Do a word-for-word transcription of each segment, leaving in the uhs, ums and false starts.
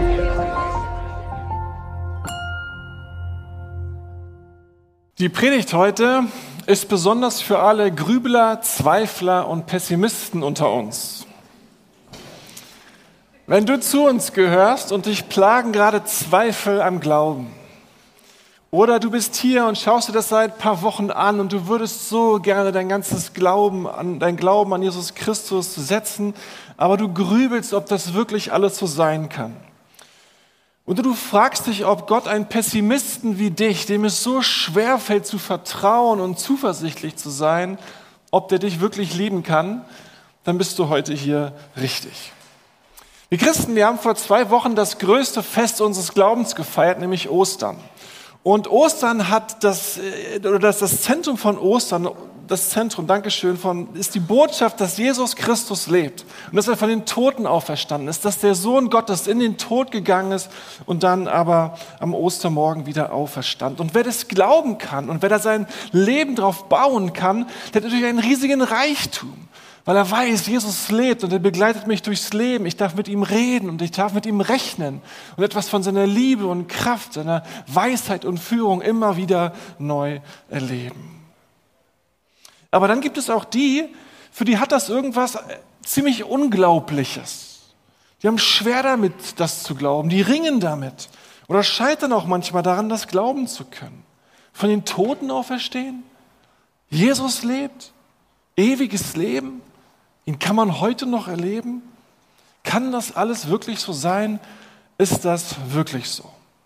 Die Predigt heute ist besonders für alle Grübler, Zweifler und Pessimisten unter uns. Wenn du zu uns gehörst und dich plagen gerade Zweifel am Glauben, oder du bist hier und schaust dir das seit ein paar Wochen an und du würdest so gerne dein ganzes Glauben an, dein Glauben an Jesus Christus setzen, aber du grübelst, ob das wirklich alles so sein kann. Und du fragst dich, ob Gott einen Pessimisten wie dich, dem es so schwer fällt zu vertrauen und zuversichtlich zu sein, ob der dich wirklich lieben kann, dann bist du heute hier richtig. Wir Christen, wir haben vor zwei Wochen das größte Fest unseres Glaubens gefeiert, nämlich Ostern. Und Ostern hat das, oder das, das Zentrum von Ostern, das Zentrum, Dankeschön, von, ist die Botschaft, dass Jesus Christus lebt und dass er von den Toten auferstanden ist, dass der Sohn Gottes in den Tod gegangen ist und dann aber am Ostermorgen wieder auferstand. Und wer das glauben kann und wer da sein Leben drauf bauen kann, der hat natürlich einen riesigen Reichtum, weil er weiß, Jesus lebt und er begleitet mich durchs Leben. Ich darf mit ihm reden und ich darf mit ihm rechnen und etwas von seiner Liebe und Kraft, seiner Weisheit und Führung immer wieder neu erleben. Aber dann gibt es auch die, für die hat das irgendwas ziemlich Unglaubliches. Die haben schwer damit, das zu glauben. Die ringen damit oder scheitern auch manchmal daran, das glauben zu können. Von den Toten auferstehen? Jesus lebt? Ewiges Leben? Ihn kann man heute noch erleben? Kann das alles wirklich so sein? Ist das wirklich so?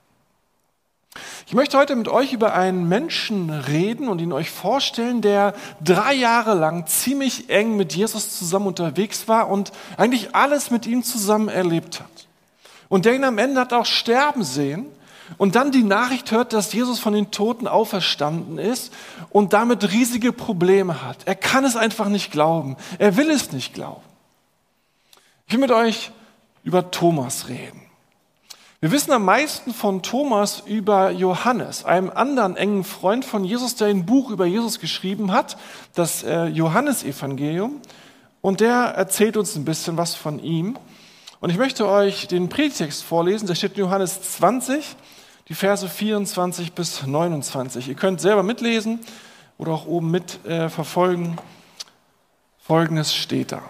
Ich möchte heute mit euch über einen Menschen reden und ihn euch vorstellen, der drei Jahre lang ziemlich eng mit Jesus zusammen unterwegs war und eigentlich alles mit ihm zusammen erlebt hat. Und der ihn am Ende hat auch sterben sehen und dann die Nachricht hört, dass Jesus von den Toten auferstanden ist und damit riesige Probleme hat. Er kann es einfach nicht glauben. Er will es nicht glauben. Ich will mit euch über Thomas reden. Wir wissen am meisten von Thomas über Johannes, einem anderen engen Freund von Jesus, der ein Buch über Jesus geschrieben hat, das Johannesevangelium. Und der erzählt uns ein bisschen was von ihm. Und ich möchte euch den Predigtext vorlesen, der steht in Johannes zwanzig, die Verse vierundzwanzig bis neunundzwanzig. Ihr könnt selber mitlesen oder auch oben mit äh, verfolgen. Folgendes steht da.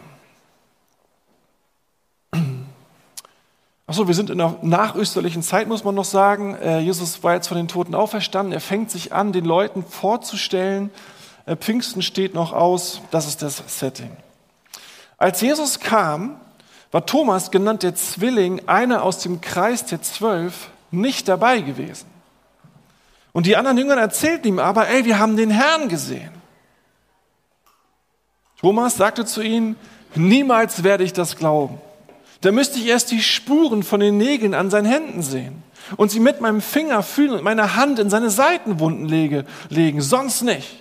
Achso, wir sind in der nachösterlichen Zeit, muss man noch sagen. Äh, Jesus war jetzt von den Toten auferstanden. Er fängt sich an, den Leuten vorzustellen. Äh, Pfingsten steht noch aus. Das ist das Setting. Als Jesus kam, war Thomas, genannt der Zwilling, einer aus dem Kreis der Zwölf, nicht dabei gewesen. Und die anderen Jünger erzählten ihm aber, ey, wir haben den Herrn gesehen. Thomas sagte zu ihnen, niemals werde ich das glauben. Da müsste ich erst die Spuren von den Nägeln an seinen Händen sehen und sie mit meinem Finger fühlen und meine Hand in seine Seitenwunden lege, legen, sonst nicht.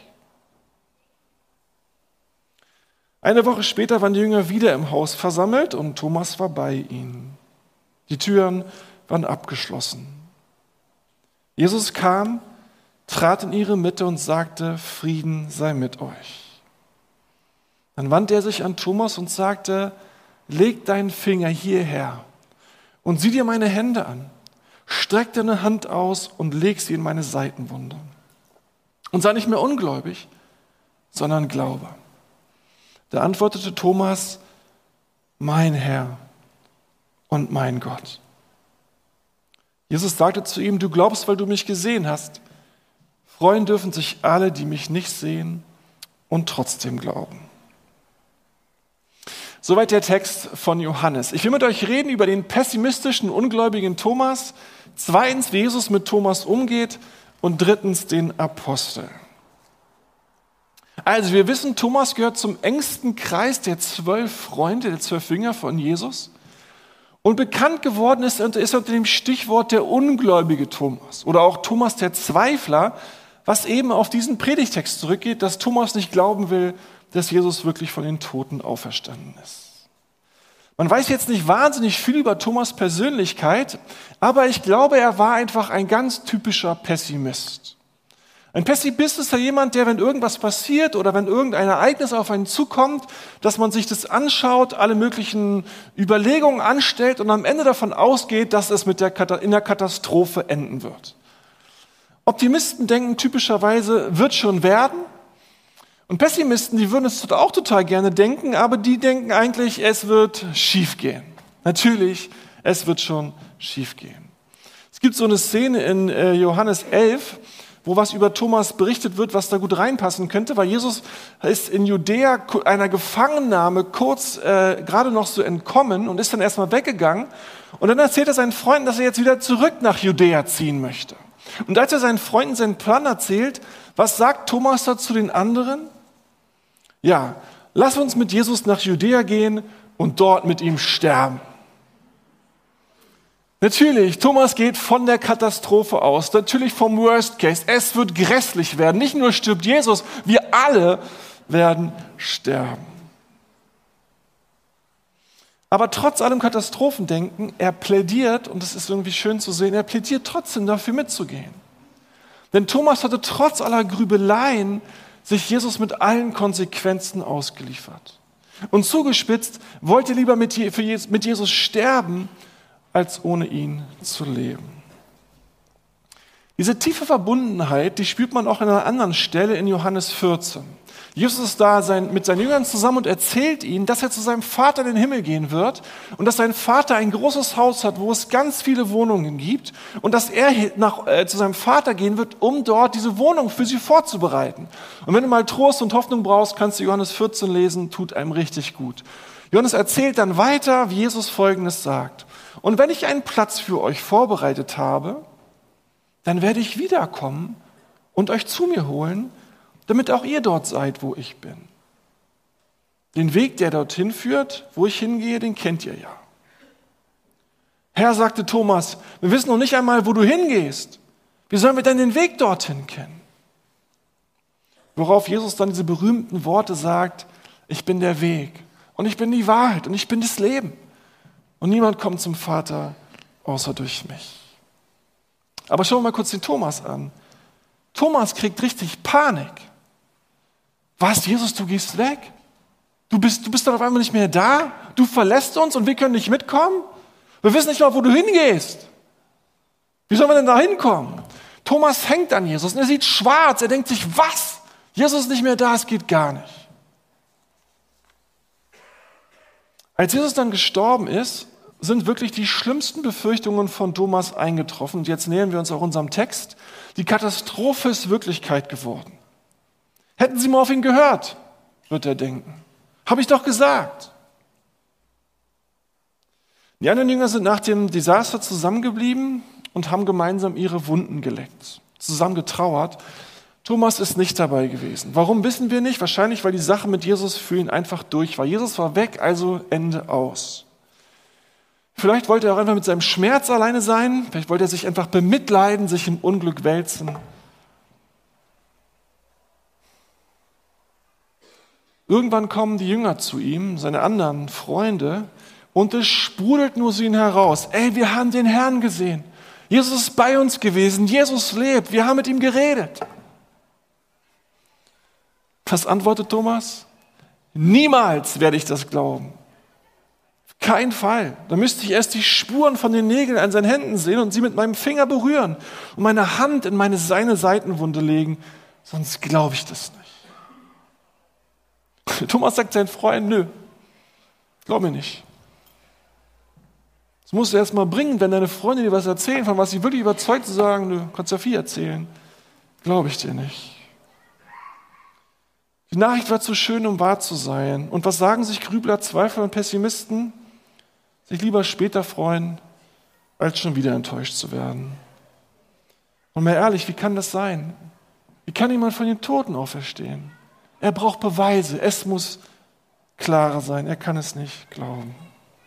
Eine Woche später waren die Jünger wieder im Haus versammelt und Thomas war bei ihnen. Die Türen waren abgeschlossen. Jesus kam, trat in ihre Mitte und sagte, Frieden sei mit euch. Dann wandte er sich an Thomas und sagte, leg deinen Finger hierher und sieh dir meine Hände an. Streck deine Hand aus und leg sie in meine Seitenwunde. Und sei nicht mehr ungläubig, sondern glaube. Da antwortete Thomas, mein Herr und mein Gott. Jesus sagte zu ihm, du glaubst, weil du mich gesehen hast. Freuen dürfen sich alle, die mich nicht sehen und trotzdem glauben. Soweit der Text von Johannes. Ich will mit euch reden über den pessimistischen, ungläubigen Thomas, zweitens, wie Jesus mit Thomas umgeht und drittens, den Apostel. Also wir wissen, Thomas gehört zum engsten Kreis der zwölf Freunde, der zwölf Jünger von Jesus. Und bekannt geworden ist, ist unter dem Stichwort der ungläubige Thomas oder auch Thomas der Zweifler, was eben auf diesen Predigtext zurückgeht, dass Thomas nicht glauben will, dass Jesus wirklich von den Toten auferstanden ist. Man weiß jetzt nicht wahnsinnig viel über Thomas' Persönlichkeit, aber ich glaube, er war einfach ein ganz typischer Pessimist. Ein Pessimist ist ja jemand, der, wenn irgendwas passiert oder wenn irgendein Ereignis auf einen zukommt, dass man sich das anschaut, alle möglichen Überlegungen anstellt und am Ende davon ausgeht, dass es mit der Kat- in der Katastrophe enden wird. Optimisten denken typischerweise, wird schon werden. Und Pessimisten, die würden es auch total gerne denken, aber die denken eigentlich, es wird schiefgehen. Natürlich, es wird schon schiefgehen. Es gibt so eine Szene in äh, Johannes elf, wo was über Thomas berichtet wird, was da gut reinpassen könnte, weil Jesus ist in Judäa einer Gefangennahme kurz äh, gerade noch so entkommen und ist dann erstmal weggegangen. Und dann erzählt er seinen Freunden, dass er jetzt wieder zurück nach Judäa ziehen möchte. Und als er seinen Freunden seinen Plan erzählt, was sagt Thomas da zu den anderen? Ja, lass uns mit Jesus nach Judäa gehen und dort mit ihm sterben. Natürlich, Thomas geht von der Katastrophe aus, natürlich vom Worst Case. Es wird grässlich werden. Nicht nur stirbt Jesus, wir alle werden sterben. Aber trotz allem Katastrophendenken, er plädiert, und das ist irgendwie schön zu sehen, er plädiert trotzdem dafür mitzugehen. Denn Thomas hatte trotz aller Grübeleien sich Jesus mit allen Konsequenzen ausgeliefert. Und zugespitzt, wollte lieber mit Jesus sterben, als ohne ihn zu leben. Diese tiefe Verbundenheit, die spürt man auch an einer anderen Stelle in Johannes vierzehn. Jesus ist da sein, mit seinen Jüngern zusammen und erzählt ihnen, dass er zu seinem Vater in den Himmel gehen wird und dass sein Vater ein großes Haus hat, wo es ganz viele Wohnungen gibt und dass er nach, äh, zu seinem Vater gehen wird, um dort diese Wohnung für sie vorzubereiten. Und wenn du mal Trost und Hoffnung brauchst, kannst du Johannes vierzehn lesen, tut einem richtig gut. Johannes erzählt dann weiter, wie Jesus Folgendes sagt. Und wenn ich einen Platz für euch vorbereitet habe, dann werde ich wiederkommen und euch zu mir holen, damit auch ihr dort seid, wo ich bin. Den Weg, der dorthin führt, wo ich hingehe, den kennt ihr ja. Herr, sagte Thomas, wir wissen noch nicht einmal, wo du hingehst. Wie sollen wir denn den Weg dorthin kennen? Worauf Jesus dann diese berühmten Worte sagt, ich bin der Weg und ich bin die Wahrheit und ich bin das Leben. Und niemand kommt zum Vater, außer durch mich. Aber schauen wir mal kurz den Thomas an. Thomas kriegt richtig Panik. Was, Jesus, du gehst weg? Du bist, du bist dann auf einmal nicht mehr da? Du verlässt uns und wir können nicht mitkommen? Wir wissen nicht mal, wo du hingehst. Wie sollen wir denn da hinkommen? Thomas hängt an Jesus und er sieht schwarz. Er denkt sich, was? Jesus ist nicht mehr da, es geht gar nicht. Als Jesus dann gestorben ist, sind wirklich die schlimmsten Befürchtungen von Thomas eingetroffen. Und jetzt nähern wir uns auch unserem Text. Die Katastrophe ist Wirklichkeit geworden. Hätten Sie mal auf ihn gehört, wird er denken. Habe ich doch gesagt. Die anderen Jünger sind nach dem Desaster zusammengeblieben und haben gemeinsam ihre Wunden geleckt, zusammen getrauert. Thomas ist nicht dabei gewesen. Warum, wissen wir nicht. Wahrscheinlich, weil die Sache mit Jesus für ihn einfach durch war. Jesus war weg, also Ende aus. Vielleicht wollte er auch einfach mit seinem Schmerz alleine sein. Vielleicht wollte er sich einfach bemitleiden, sich im Unglück wälzen. Irgendwann kommen die Jünger zu ihm, seine anderen Freunde, und es sprudelt nur aus ihnen heraus. Ey, wir haben den Herrn gesehen. Jesus ist bei uns gewesen. Jesus lebt. Wir haben mit ihm geredet. Was antwortet Thomas? Niemals werde ich das glauben. Kein Fall. Da müsste ich erst die Spuren von den Nägeln an seinen Händen sehen und sie mit meinem Finger berühren und meine Hand in meine seine Seitenwunde legen. Sonst glaube ich das nicht. Thomas sagt seinen Freunden, nö, glaub mir nicht. Das musst du erst mal bringen, wenn deine Freunde dir was erzählen, von was sie wirklich überzeugt, zu sagen, nö, kannst ja viel erzählen. Glaube ich dir nicht. Die Nachricht war zu schön, um wahr zu sein. Und was sagen sich Grübler, Zweifler und Pessimisten? Sich lieber später freuen, als schon wieder enttäuscht zu werden. Und mal ehrlich, wie kann das sein? Wie kann jemand von den Toten auferstehen? Er braucht Beweise. Es muss klarer sein. Er kann es nicht glauben.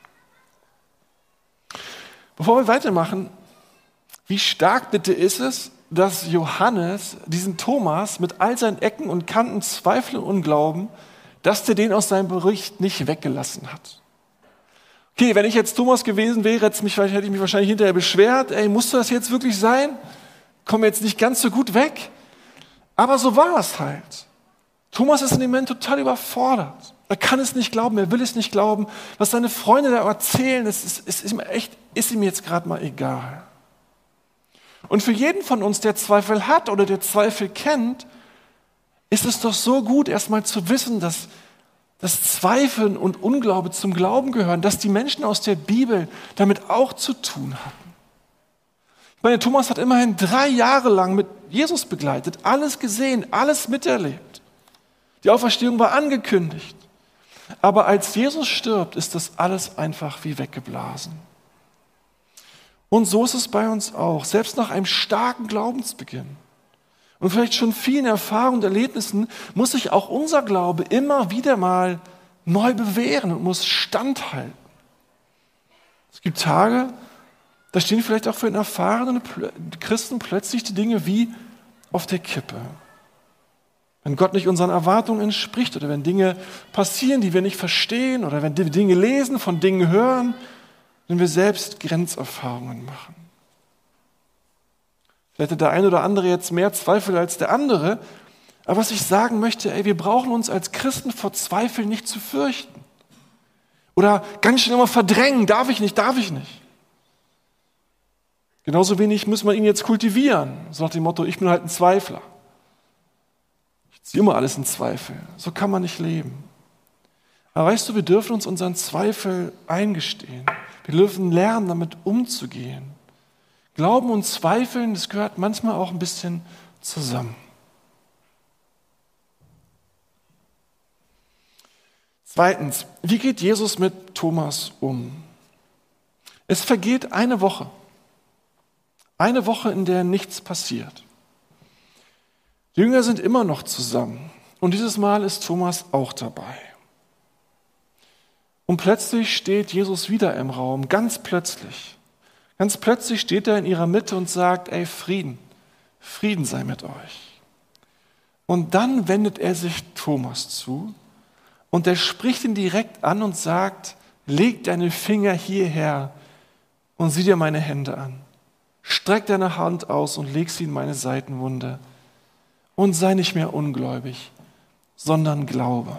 Bevor wir weitermachen, wie stark bitte ist es, dass Johannes diesen Thomas mit all seinen Ecken und Kanten, Zweifel und Unglauben, dass der den aus seinem Bericht nicht weggelassen hat. Okay, wenn ich jetzt Thomas gewesen wäre, hätte, mich, hätte ich mich wahrscheinlich hinterher beschwert, ey, musste das jetzt wirklich sein? Komme jetzt nicht ganz so gut weg? Aber so war es halt. Thomas ist in dem Moment total überfordert. Er kann es nicht glauben, er will es nicht glauben. Was seine Freunde da erzählen, ist, ist, ist, ist ihm echt, ist ihm jetzt gerade mal egal. Und für jeden von uns, der Zweifel hat oder der Zweifel kennt, ist es doch so gut, erstmal zu wissen, dass, dass Zweifeln und Unglaube zum Glauben gehören, dass die Menschen aus der Bibel damit auch zu tun hatten. Ich meine, Thomas hat immerhin drei Jahre lang mit Jesus begleitet, alles gesehen, alles miterlebt. Die Auferstehung war angekündigt. Aber als Jesus stirbt, ist das alles einfach wie weggeblasen. Und so ist es bei uns auch, selbst nach einem starken Glaubensbeginn und vielleicht schon vielen Erfahrungen und Erlebnissen muss sich auch unser Glaube immer wieder mal neu bewähren und muss standhalten. Es gibt Tage, da stehen vielleicht auch für einen erfahrenen Christen plötzlich die Dinge wie auf der Kippe. Wenn Gott nicht unseren Erwartungen entspricht oder wenn Dinge passieren, die wir nicht verstehen oder wenn wir Dinge lesen, von Dingen hören, wenn wir selbst Grenzerfahrungen machen. Vielleicht hat der eine oder andere jetzt mehr Zweifel als der andere, aber was ich sagen möchte, ey, wir brauchen uns als Christen vor Zweifeln nicht zu fürchten. Oder ganz schnell immer verdrängen, darf ich nicht, darf ich nicht. Genauso wenig muss man ihn jetzt kultivieren, so nach dem Motto, ich bin halt ein Zweifler. Ich ziehe immer alles in Zweifel. So kann man nicht leben. Aber weißt du, wir dürfen uns unseren Zweifel eingestehen. Wir dürfen lernen, damit umzugehen. Glauben und Zweifeln, das gehört manchmal auch ein bisschen zusammen. Zweitens, wie geht Jesus mit Thomas um? Es vergeht eine Woche. Eine Woche, in der nichts passiert. Die Jünger sind immer noch zusammen. Und dieses Mal ist Thomas auch dabei. Und plötzlich steht Jesus wieder im Raum, ganz plötzlich. Ganz plötzlich steht er in ihrer Mitte und sagt, ey, Frieden, Frieden sei mit euch. Und dann wendet er sich Thomas zu und er spricht ihn direkt an und sagt, leg deine Finger hierher und sieh dir meine Hände an. Streck deine Hand aus und leg sie in meine Seitenwunde. Und sei nicht mehr ungläubig, sondern glaube.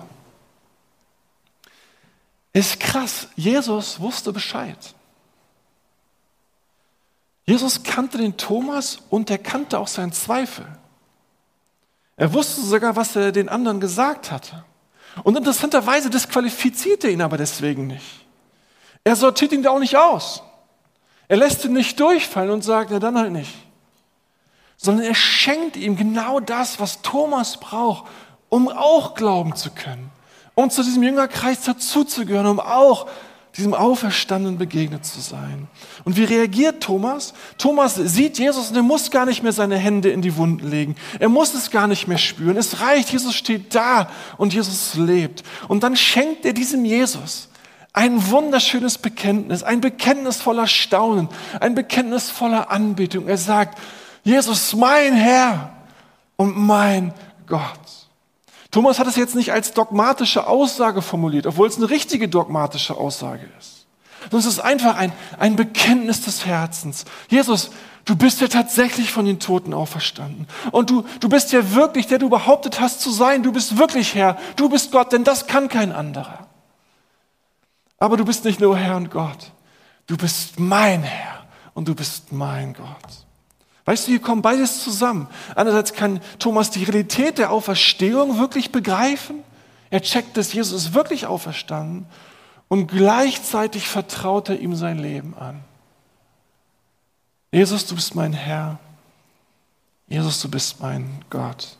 Ist krass, Jesus wusste Bescheid. Jesus kannte den Thomas und er kannte auch seinen Zweifel. Er wusste sogar, was er den anderen gesagt hatte. Und interessanterweise disqualifiziert er ihn aber deswegen nicht. Er sortiert ihn da auch nicht aus. Er lässt ihn nicht durchfallen und sagt, ja dann halt nicht. Sondern er schenkt ihm genau das, was Thomas braucht, um auch glauben zu können. Um zu diesem Jüngerkreis dazuzugehören, um auch diesem Auferstandenen begegnet zu sein. Und wie reagiert Thomas? Thomas sieht Jesus und er muss gar nicht mehr seine Hände in die Wunden legen. Er muss es gar nicht mehr spüren. Es reicht, Jesus steht da und Jesus lebt. Und dann schenkt er diesem Jesus ein wunderschönes Bekenntnis, ein Bekenntnis voller Staunen, ein Bekenntnis voller Anbetung. Er sagt, Jesus, mein Herr und mein Gott. Thomas hat es jetzt nicht als dogmatische Aussage formuliert, obwohl es eine richtige dogmatische Aussage ist. Sondern es ist einfach ein, ein Bekenntnis des Herzens. Jesus, du bist ja tatsächlich von den Toten auferstanden. Und du, du bist ja wirklich, der du behauptet hast zu sein. Du bist wirklich Herr. Du bist Gott, denn das kann kein anderer. Aber du bist nicht nur Herr und Gott. Du bist mein Herr und du bist mein Gott. Weißt du, hier kommt beides zusammen. Einerseits kann Thomas die Realität der Auferstehung wirklich begreifen. Er checkt, dass Jesus ist wirklich auferstanden. Und gleichzeitig vertraut er ihm sein Leben an. Jesus, du bist mein Herr. Jesus, du bist mein Gott.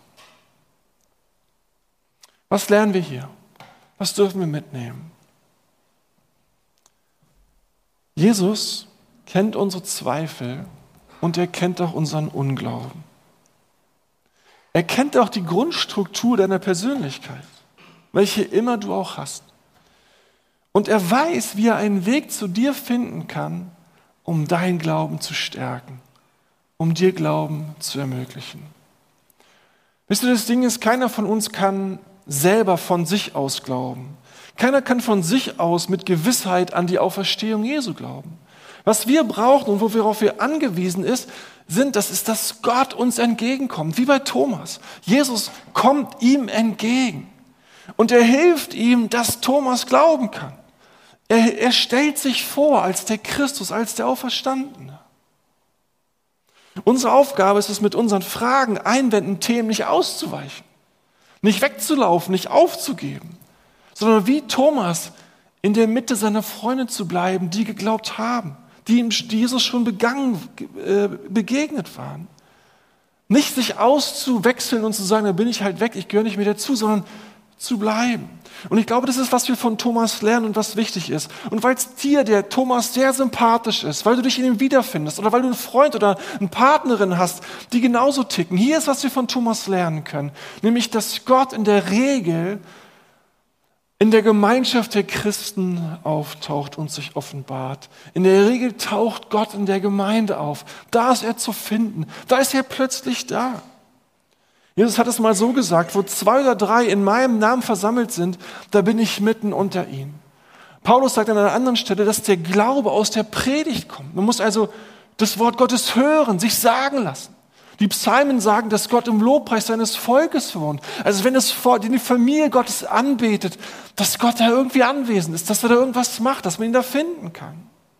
Was lernen wir hier? Was dürfen wir mitnehmen? Jesus kennt unsere Zweifel. Und er kennt auch unseren Unglauben. Er kennt auch die Grundstruktur deiner Persönlichkeit, welche immer du auch hast. Und er weiß, wie er einen Weg zu dir finden kann, um deinen Glauben zu stärken, um dir Glauben zu ermöglichen. Wisst ihr, das Ding ist, keiner von uns kann selber von sich aus glauben. Keiner kann von sich aus mit Gewissheit an die Auferstehung Jesu glauben. Was wir brauchen und worauf wir angewiesen ist, sind, das ist, dass Gott uns entgegenkommt, wie bei Thomas. Jesus kommt ihm entgegen und er hilft ihm, dass Thomas glauben kann. Er, er stellt sich vor als der Christus, als der Auferstandene. Unsere Aufgabe ist es, mit unseren Fragen, Einwänden, Themen nicht auszuweichen, nicht wegzulaufen, nicht aufzugeben, sondern wie Thomas in der Mitte seiner Freunde zu bleiben, die geglaubt haben, die ihm Jesus schon begangen, äh, begegnet waren. Nicht sich auszuwechseln und zu sagen, da bin ich halt weg, ich gehöre nicht mehr dazu, sondern zu bleiben. Und ich glaube, das ist, was wir von Thomas lernen und was wichtig ist. Und weil es dir, der Thomas, sehr sympathisch ist, weil du dich in ihm wiederfindest oder weil du einen Freund oder eine Partnerin hast, die genauso ticken. Hier ist, was wir von Thomas lernen können. Nämlich, dass Gott in der Regel in der Gemeinschaft der Christen auftaucht und sich offenbart. In der Regel taucht Gott in der Gemeinde auf. Da ist er zu finden. Da ist er plötzlich da. Jesus hat es mal so gesagt, wo zwei oder drei in meinem Namen versammelt sind, da bin ich mitten unter ihnen. Paulus sagt an einer anderen Stelle, dass der Glaube aus der Predigt kommt. Man muss also das Wort Gottes hören, sich sagen lassen. Die Psalmen sagen, dass Gott im Lobpreis seines Volkes wohnt. Also wenn es die Familie Gottes anbetet, dass Gott da irgendwie anwesend ist, dass er da irgendwas macht, dass man ihn da finden kann.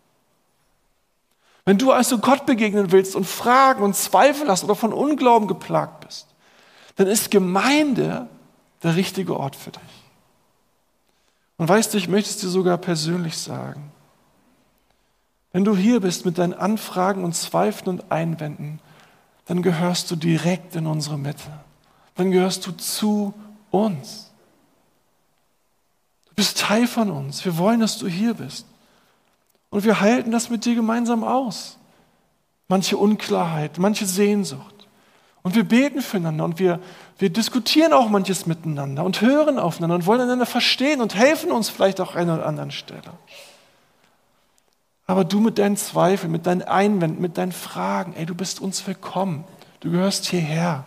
Wenn du also Gott begegnen willst und Fragen und Zweifel hast oder von Unglauben geplagt bist, dann ist Gemeinde der richtige Ort für dich. Und weißt du, ich möchte es dir sogar persönlich sagen. Wenn du hier bist mit deinen Anfragen und Zweifeln und Einwänden, dann gehörst du direkt in unsere Mitte. Dann gehörst du zu uns. Du bist Teil von uns. Wir wollen, dass du hier bist. Und wir halten das mit dir gemeinsam aus. Manche Unklarheit, manche Sehnsucht. Und wir beten füreinander und wir, wir diskutieren auch manches miteinander und hören aufeinander und wollen einander verstehen und helfen uns vielleicht auch an einer oder anderen Stelle. Aber du mit deinen Zweifeln, mit deinen Einwänden, mit deinen Fragen, ey, du bist uns willkommen. Du gehörst hierher.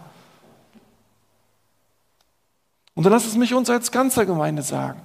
Und dann lass es mich uns als ganzer Gemeinde sagen.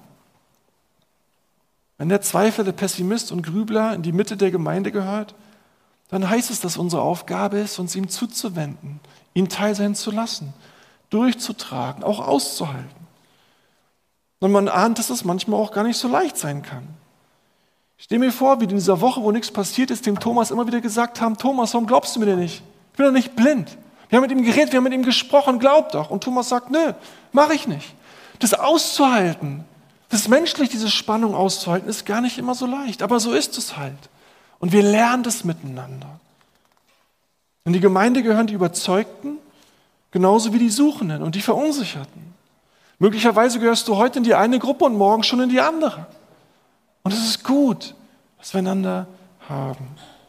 Wenn der Zweifler, der Pessimist und Grübler in die Mitte der Gemeinde gehört, dann heißt es, dass unsere Aufgabe ist, uns ihm zuzuwenden, ihn Teil sein zu lassen, durchzutragen, auch auszuhalten. Und man ahnt, dass es manchmal auch gar nicht so leicht sein kann. Ich stell mir vor, wie in dieser Woche, wo nichts passiert ist, dem Thomas immer wieder gesagt haben, Thomas, warum glaubst du mir denn nicht? Ich bin doch nicht blind. Wir haben mit ihm geredet, wir haben mit ihm gesprochen, glaub doch. Und Thomas sagt, nö, mach ich nicht. Das auszuhalten, das menschlich, diese Spannung auszuhalten, ist gar nicht immer so leicht. Aber so ist es halt. Und wir lernen das miteinander. In die Gemeinde gehören die Überzeugten, genauso wie die Suchenden und die Verunsicherten. Möglicherweise gehörst du heute in die eine Gruppe und morgen schon in die andere. Und es ist gut, dass wir einander haben.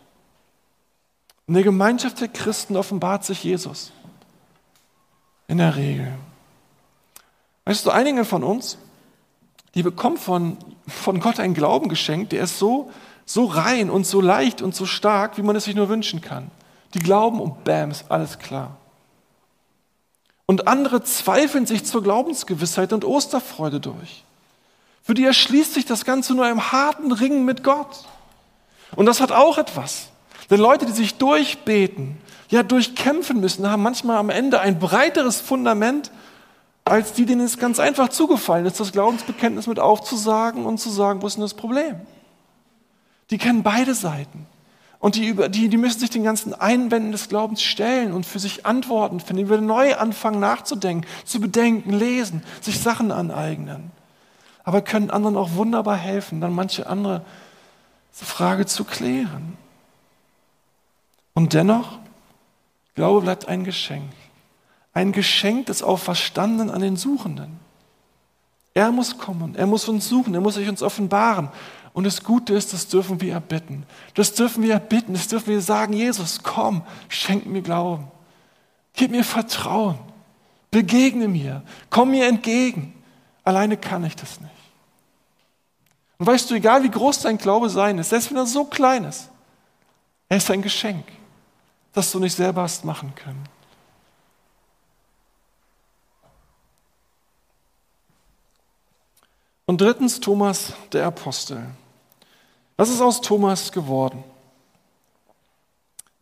In der Gemeinschaft der Christen offenbart sich Jesus. In der Regel. Weißt du, einige von uns, die bekommen von, von Gott einen Glauben geschenkt, der ist so, so rein und so leicht und so stark, wie man es sich nur wünschen kann. Die glauben und bam, ist alles klar. Und andere zweifeln sich zur Glaubensgewissheit und Osterfreude durch. Für die erschließt sich das Ganze nur im harten Ringen mit Gott. Und das hat auch etwas. Denn Leute, die sich durchbeten, ja durchkämpfen müssen, haben manchmal am Ende ein breiteres Fundament, als die, denen es ganz einfach zugefallen ist, das Glaubensbekenntnis mit aufzusagen und zu sagen, wo ist denn das Problem? Die kennen beide Seiten. Und die, die, die müssen sich den ganzen Einwänden des Glaubens stellen und für sich Antworten finden, die wieder neu anfangen nachzudenken, zu bedenken, lesen, sich Sachen aneignen. Aber können anderen auch wunderbar helfen, dann manche andere Frage zu klären. Und dennoch, Glaube bleibt ein Geschenk. Ein Geschenk des Auferstandenen an den Suchenden. Er muss kommen, er muss uns suchen, er muss sich uns offenbaren. Und das Gute ist, das dürfen wir erbitten. Das dürfen wir erbitten, das dürfen wir sagen, Jesus, komm, schenk mir Glauben. Gib mir Vertrauen. Begegne mir. Komm mir entgegen. Alleine kann ich das nicht. Und weißt du, egal wie groß dein Glaube sein ist, selbst wenn er so klein ist, er ist ein Geschenk, das du nicht selber hast machen können. Und drittens Thomas, der Apostel. Was ist aus Thomas geworden?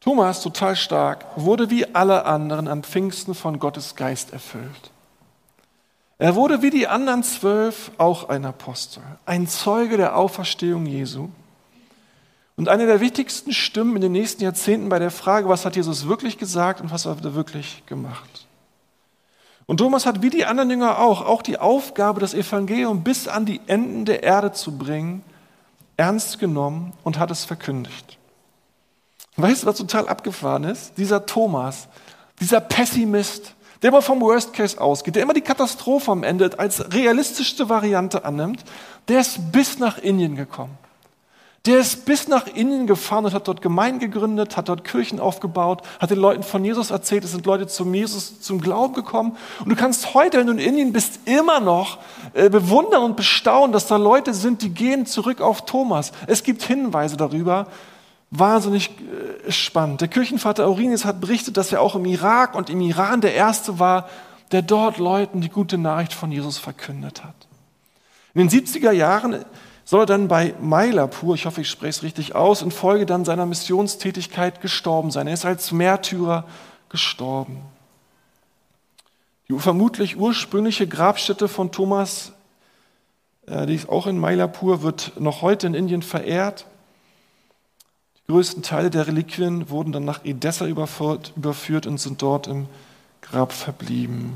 Thomas, total stark, wurde wie alle anderen am Pfingsten von Gottes Geist erfüllt. Er wurde wie die anderen zwölf auch ein Apostel, ein Zeuge der Auferstehung Jesu. Und eine der wichtigsten Stimmen in den nächsten Jahrzehnten bei der Frage, was hat Jesus wirklich gesagt und was hat er wirklich gemacht. Und Thomas hat wie die anderen Jünger auch, auch die Aufgabe, das Evangelium bis an die Enden der Erde zu bringen, ernst genommen und hat es verkündigt. Weißt du, was total abgefahren ist? Dieser Thomas, dieser Pessimist, der immer vom Worst Case ausgeht, der immer die Katastrophe am Ende als realistischste Variante annimmt, der ist bis nach Indien gekommen. Der ist bis nach Indien gefahren und hat dort Gemeinden gegründet, hat dort Kirchen aufgebaut, hat den Leuten von Jesus erzählt, es sind Leute zum Jesus, zum Glauben gekommen. Und du kannst heute, wenn du in Indien bist, immer noch äh, bewundern und bestaunen, dass da Leute sind, die gehen zurück auf Thomas. Es gibt Hinweise darüber, wahnsinnig äh, spannend. Der Kirchenvater Aurelius hat berichtet, dass er auch im Irak und im Iran der Erste war, der dort Leuten die gute Nachricht von Jesus verkündet hat. In den siebziger Jahren soll er dann bei Mylapore, ich hoffe, ich spreche es richtig aus, infolge dann seiner Missionstätigkeit gestorben sein. Er ist als Märtyrer gestorben. Die vermutlich ursprüngliche Grabstätte von Thomas, äh, die ist auch in Mylapore, wird noch heute in Indien verehrt. Die größten Teile der Reliquien wurden dann nach Edessa überführt, überführt und sind dort im Grab verblieben.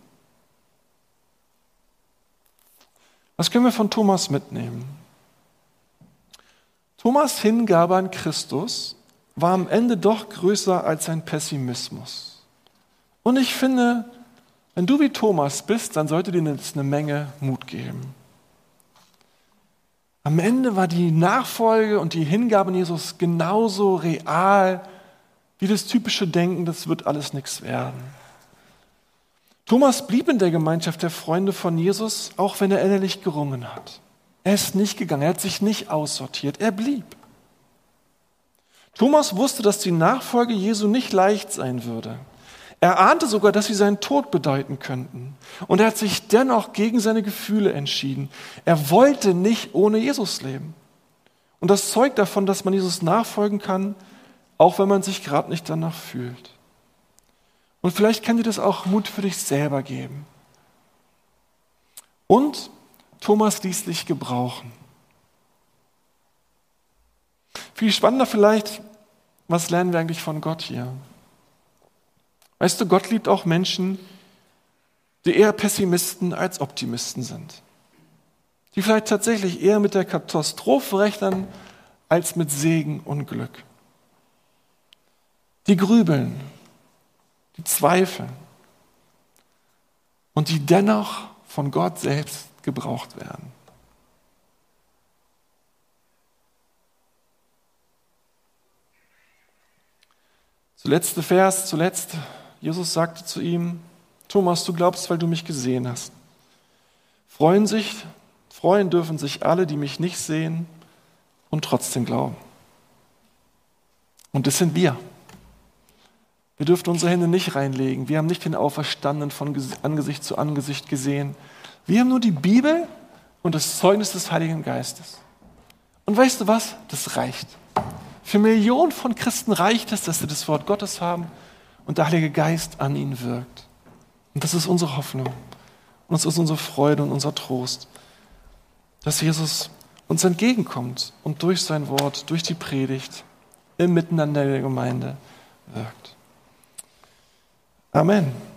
Was können wir von Thomas mitnehmen? Thomas' Hingabe an Christus war am Ende doch größer als sein Pessimismus. Und ich finde, wenn du wie Thomas bist, dann sollte dir das eine Menge Mut geben. Am Ende war die Nachfolge und die Hingabe an Jesus genauso real wie das typische Denken, das wird alles nichts werden. Thomas blieb in der Gemeinschaft der Freunde von Jesus, auch wenn er innerlich gerungen hat. Er ist nicht gegangen, er hat sich nicht aussortiert, er blieb. Thomas wusste, dass die Nachfolge Jesu nicht leicht sein würde. Er ahnte sogar, dass sie seinen Tod bedeuten könnten. Und er hat sich dennoch gegen seine Gefühle entschieden. Er wollte nicht ohne Jesus leben. Und das zeugt davon, dass man Jesus nachfolgen kann, auch wenn man sich gerade nicht danach fühlt. Und vielleicht kann dir das auch Mut für dich selber geben. Und Thomas ließ sich gebrauchen. Viel spannender vielleicht, was lernen wir eigentlich von Gott hier? Weißt du, Gott liebt auch Menschen, die eher Pessimisten als Optimisten sind. Die vielleicht tatsächlich eher mit der Katastrophe rechnen, als mit Segen und Glück. Die grübeln, die zweifeln und die dennoch von Gott selbst gebraucht werden. Zuletzt Vers, zuletzt, Jesus sagte zu ihm, Thomas, du glaubst, weil du mich gesehen hast. Freuen sich, freuen dürfen sich alle, die mich nicht sehen und trotzdem glauben. Und das sind wir. Wir dürfen unsere Hände nicht reinlegen. Wir haben nicht den Auferstandenen von Angesicht zu Angesicht gesehen. Wir haben nur die Bibel und das Zeugnis des Heiligen Geistes. Und weißt du was? Das reicht. Für Millionen von Christen reicht es, dass sie das Wort Gottes haben und der Heilige Geist an ihnen wirkt. Und das ist unsere Hoffnung. Und das ist unsere Freude und unser Trost, dass Jesus uns entgegenkommt und durch sein Wort, durch die Predigt, im Miteinander der Gemeinde wirkt. Amen.